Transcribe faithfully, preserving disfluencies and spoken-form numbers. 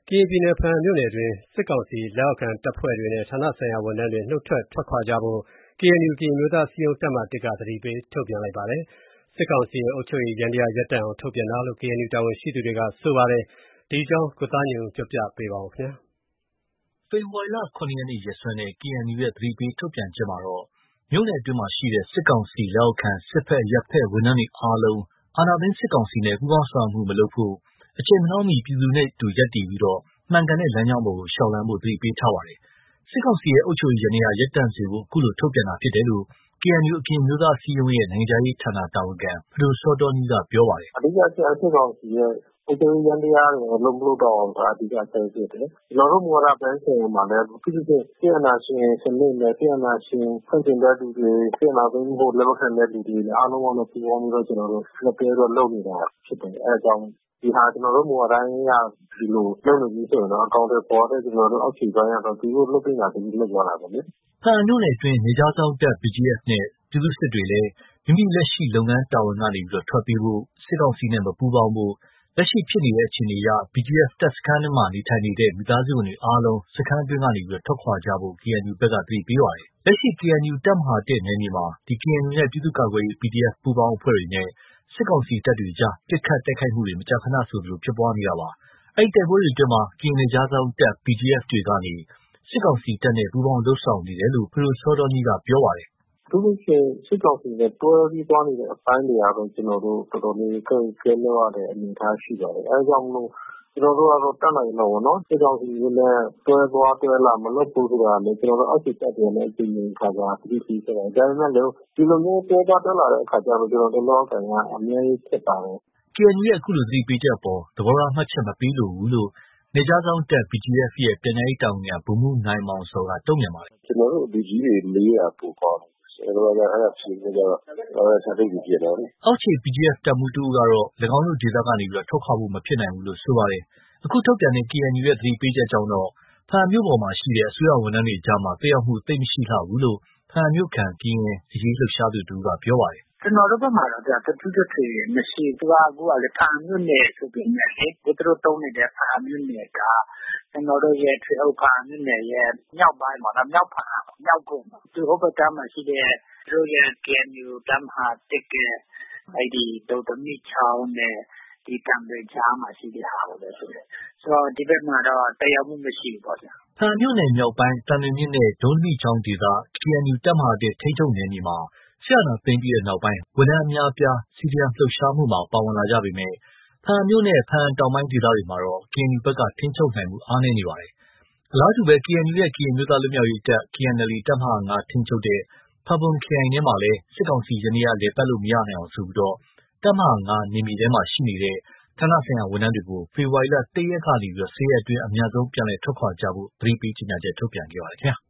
ကရင်ပြည်နယ်ဖားအံမြို့နယ်အတွင်းစစ်ကောင်စီလက်အောက်ခံတပ်ဖွဲ့တွေနဲ့ဌာနဆိုင်ရာဝန်ထမ်းတွေနုတ်ထွက်ထွက်ခွာကြဖို့ ကေအန်ယူ ကရင်အမျိုးသားအစည်းအရုံးတပ်မဟာ ၁ ကသတိပေးထုတ်ပြန်လိုက်ပါတယ်။ စစ်ကောင်စီရဲ့အုပ်ချုပ်ရေးယန္တရားရပ်တန့်အောင်ထုတ်ပြန်တာလို့ ကေအန်ယူတာဝန်ရှိသူတွေကဆိုပါတယ်။ ဒီအကြောင်းကိုသားညွန့်ဦးကပြောပြပါမယ်။ဖေဖော်ဝါရီလ ၇ ရက်နေ့ရက်စွဲနဲ့ ကေအန်ယူရဲ့သတိပေးထုတ်ပြန်ချက်မှာတော့မြို့နယ်အတွင်းရှိစစ်ကောင်စီလက်အောက်ခံစစ်ဖက်အရပ်ဖက်ဝန်ထမ်းတွေအားလုံးအာဏာသိမ်းစစ်ကောင်စီနဲ့ပူးပေါင်းဆောင်ရွက်မှုမလုပ်ဖို့ အချိန်မနှောင်းမီပြည်သူနဲ့အတူရပ်တည်ပြီးမှန်ကန်တဲ့လမ်းကြောင်းပေါ်ကိုလျှောက်လှမ်းဖို့သတိပေးထားပါတယ်။ စစ်ကောင်စီရဲ့အုပ်ချုပ်ရေးယန္တရားရပ်တန့်စေဖို့အခုလိုထုတ်ပြန်တာဖြစ်တယ်လို့ ကေအန်ယူအပြင်အမျိုးသားအစည်းအရုံးရဲ့နိုင်ငံခြားရေးဌာနတာဝန်ခံဖဒိုစောတောနီးကပြောပါတယ်။ အဓိကစစ်ကောင်စီရဲ့အုပ်ချုပ်ရေးယန္တရားတွေလုံးမလုပ်တော့အောင်ဆိုတာအဓိကဆက်ဖြစ်တယ်။ကျွန်တော်တို့မူဝါဒပိုင်းဆိုင်ရာမှာလည်းဖြစ်ဖြစ်စစ်အာဏာရှင်စနစ်နဲ့စစ်အာဏာရှင်ဆန့်ကျင်တဲ့လူတွေစစ်အာဏာသိမ်းမှုလက်မခံတဲ့လူတွေအားလုံးကပူးပေါင်းပြီးတော့ကျွန်တော်တို့လက်တွဲတော့လုပ်နေတာဖြစ်တယ်။အဲဒါကြောင့်ဒီဟာကျွန်တော်တို့မူဝါဒအရဒီလိုလုပ်နေပြီးဆိုရင်တော့အကောင့်တွေပေါ်တဲ့ကျွန်တော်တို့အောက်ခြေပိုင်းကတော့သူတို့လုပ်ပညာပြီးလုပ်သွားတာပေါ့လေ။ဖားအံမြို့နယ်အတွင်းနေကြားစောင်းတပ် ဘီဂျီအက်ဖ်နဲ့ပြည်သူ့စစ်တွေလည်းမိမိလက်ရှိလုပ်ငန်းတာဝန်ကနေထွက်ပေးဖို့စစ်ကောင်စီနဲ့မပူးပေါင်းဖို့လက်ရှိဖြစ်နေတဲ့အခြေအနေအရ ဘီဂျီအက်ဖ်တပ်စခန်းထဲမှာနေထိုင်နေတဲ့မိသားစုဝင်တွေအားလုံးစခန်းအတွင်းကနေထွက်ခွာကြဖို့ ကေအန်ယူဘက်ကသတိပေးပါတယ်။လက်ရှိ ကေအန်ယူတပ်မဟာ ၁ နယ်မြေမှာ ကေအန်ယူနဲ့ပြည်သူ့ကာကွယ်ရေး ပီဒီအက်ဖ် ပူးပေါင်းအဖွဲ့တွေနဲ့စစ်ကောင်စီတပ်တွေအကြားပစ်ခတ်တိုက်ခိုက်မှုတွေမကြာခဏဆိုသလိုဖြစ်ပွားနေတာပါ။အဲဒီတိုက်ပွဲတွေအတွင်းကရင်နယ်ခြားစောင်းတပ် ဘီဂျီအက်ဖ်တွေကနေစစ်ကောင်စီတပ်နဲ့ပူးပေါင်းလုပ်ဆောင်နေတယ်လို့ဖဒိုစောတောနီးကပြောပါတယ်။အထူးသဖြင့်စစ်ကောင်စီနဲ့တွဲပြီးသွားနေတဲ့အပိုင်းတွေကတော့ကျွန်တော်တို့တော်တော်လေးကြိတ်ကြဲလို့ရတဲ့အနေအထားရှိပါတယ်။အဲဒါကြောင့်မလို့ကျွန်တော်တို့ကတော့တတ်နိုင်တော့ဗောနော်စစ်ကောင်စီနဲ့တွဲသွားတွဲလာမလုပ်ဘူးဆိုတာလည်းကျွန်တော်တို့အောက်ခြေတပ်တွေနဲ့အချိန်ချင်းခါကြာသတိပေးခဲ့တယ်။ဒါပေမဲ့လည်းဒီလိုမျိုးတွဲသွားတွဲလာတဲ့အခါကျတော့ကျွန်တော်တို့လောက်ကန်ကအများကြီးဖြစ်ပါတယ်။ကေအန်ယူရဲ့အခုလိုသတိပေးချက်အပေါ်သဘောထားမှတ်ချက်မပေးလိုဘူးလို့နယ်ခြားစောင်းတပ် ဘီဂျီအက်ဖ်ရဲ့ပြန်ကြားရေးတာဝန်ခံဗိုလ်မှူးနိုင်မောင်ဇော်ကတုံ့ပြန်ပါတယ်။ကျွန်တော်တို့လူကြီးတွေမေးတာပိုကောင်းတယ်။ကျွန်တော်တို့ကအဲ့ဒါဖြေနေကြတော့အဲစာတိတ်ကြီးပြတော့လေအောက်ခြေ ဘီဂျီအက်ဖ်တပ်မှူးတူကတော့၎င်းတို့ဒေသကနေထွက်ခွာဖို့မဖြစ်နိုင်ဘူးလို့ဆိုပါတယ်။အခုထုတ်ပြန်တဲ့ ကေအန်ယူရဲ့သတိပေးချက်ကြောင့်တော့ဖားအံမြို့ပေါ်မှာရှိတဲ့အစိုးရဝန်ထမ်းတွေအကြားသက်ရောက်မှုသိပ်မရှိလှဘူးလို့ဖားအံမြို့ခံကရင်အရေးလှုပ်ရှားသူတဦးကပြောပါတယ်။ကျွန်တော်တို့ဘက်မှာတော့တထုတထွေမရှိသူကအခုကလေဖားအံမြို့နယ်ဆိုပြီးနေလေသူတို့တုံးနေတဲ့ဖားအံမြို့နယ်ကကျွန်တော်တို့ရဲ့ထွေအုပ်ဖားအံမြို့နယ်ရဲ့မြောက်ပိုင်းမှာနော်မြောက်ဖားအံမြောက်ကုန်းသူဟိုဘက်ကမှာရှိတဲ့သူတို့ရဲ့ ကေအန်ယူတပ်မဟာ ၁ ကအဲဒီဒေါတမိချောင်းနဲ့ဒီကံတွေချားမှာရှိတဲ့ဟာကိုလည်းဆိုတယ်ဆိုတော့ဒီဘက်မှာတော့တရားမှုမရှိဘူးပေါ့ဗျာဖားအံမြို့နယ်မြောက်ပိုင်းတန်လွင်မြစ်နဲ့ဒုံးသမီချောင်းဒေသ ကေအန်ယူတပ်မဟာ ၁ ထိန်းချုပ်နယ်မြေမှာစစ်အာဏာသိမ်းပြီးနောက်ပိုင်းဝန်ထမ်းအများအပြား စီဒီအမ် လှုပ်ရှားမှုမှာပါဝင်လာကြပေမဲ့ဖားအံမြို့နဲ့ဖားအံတောင်ပိုင်းဒေသတွေမှာတော့ ကေအန်ယူဘက်ကထိန်းချုပ်နိုင်မှုအားနည်းနေပါတယ်။အလားတူပဲ ကေအန်ယူရဲ့ကရင်အမျိုးသားလွတ်မြောက်ရေးတပ် ကေအန်အယ်လ်အေ တပ်မဟာ ၅ ထိန်းချုပ်တဲ့ဖာပွန်ခရိုင်ထဲမှာလည်းစစ်ကောင်စီယန္တရားလည်ပတ်လို့မရနိုင်အောင်ဆိုပြီးတပ်မဟာ ၅ နယ်မြေထဲမှာရှိနေတဲ့ဌာနဆိုင်ရာဝန်ထမ်းတွေကိုဖေဖော်ဝါရီလ ၁ ရက်ကနေ ၁၀ ရက်အတွင်းအမြန်ဆုံးပြန်လည်ထွက်ခွာကြဖို့သတိပေးကြေညာချက်ထုတ်ပြန်ခဲ့ပါတယ်ခင်ဗျာ